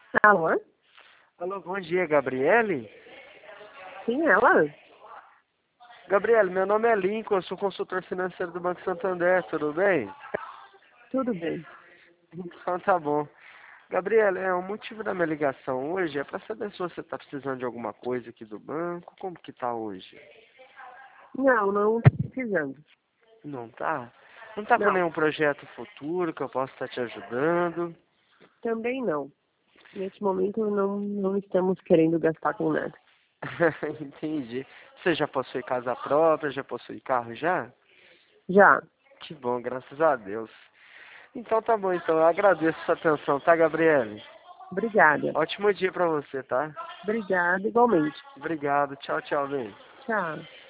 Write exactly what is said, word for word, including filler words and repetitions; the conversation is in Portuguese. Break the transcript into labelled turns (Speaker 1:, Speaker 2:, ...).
Speaker 1: Alô?
Speaker 2: Alô, bom dia, Gabriele?
Speaker 1: Sim, ela?
Speaker 2: Gabriele, meu nome é Lincoln, eu sou consultor financeiro do Banco Santander, tudo bem?
Speaker 1: Tudo bem.
Speaker 2: Então tá bom. Gabriele, é, o motivo da minha ligação hoje é para saber se você está precisando de alguma coisa aqui do banco, como que tá hoje?
Speaker 1: Não, não tô precisando.
Speaker 2: Não tá? Não tá com
Speaker 1: Não,
Speaker 2: nenhum projeto futuro que eu possa estar te ajudando?
Speaker 1: também não. Neste momento não, não estamos querendo gastar com nada.
Speaker 2: Entendi. Você já possui casa própria, já possui carro já?
Speaker 1: Já.
Speaker 2: Que bom, graças a Deus. Então tá bom, então eu agradeço a sua atenção, tá, Gabriele?
Speaker 1: Obrigada.
Speaker 2: Ótimo dia pra você, tá?
Speaker 1: Obrigada igualmente.
Speaker 2: Obrigado. Tchau, tchau, bem.
Speaker 1: Tchau.